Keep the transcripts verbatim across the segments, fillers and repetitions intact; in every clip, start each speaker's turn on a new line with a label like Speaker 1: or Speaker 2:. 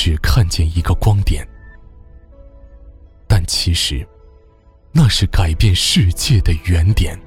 Speaker 1: 只看见一个光点，但其实那是改变世界的原点。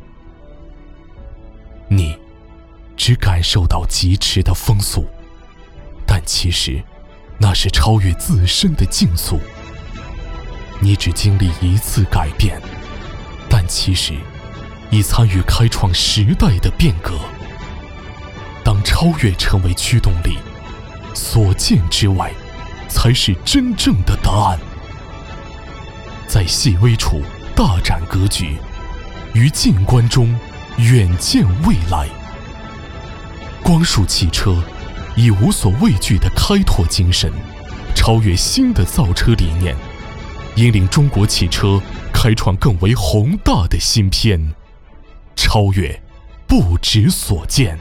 Speaker 1: 你只感受到疾驰的风速，但其实那是超越自身的竞速。你只经历一次改变，但其实已参与开创时代的变革。当超越成为驱动力，所见之外才是真正的答案。在细微处大展格局，于静观中远见未来。光束汽车以无所畏惧的开拓精神，超越新的造车理念，引领中国汽车开创更为宏大的新篇，超越不止所见。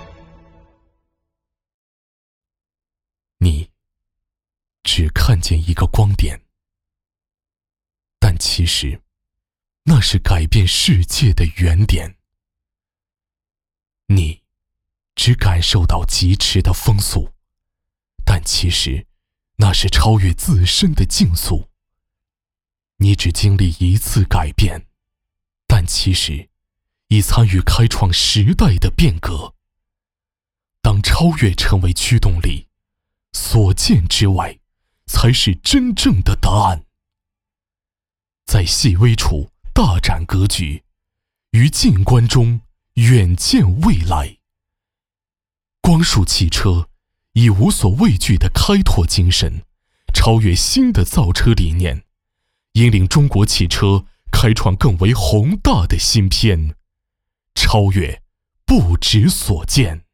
Speaker 1: 你只看见一个光点，但其实那是改变世界的原点。你只感受到疾驰的风速，但其实那是超越自身的竞速。你只经历一次改变，但其实已参与开创时代的变革。当超越成为驱动力，所见之外才是真正的答案。在细微处大展格局，于静观中远见未来。光束汽车以无所畏惧的开拓精神，超越新的造车理念，引领中国汽车开创更为宏大的新篇，超越不止所见。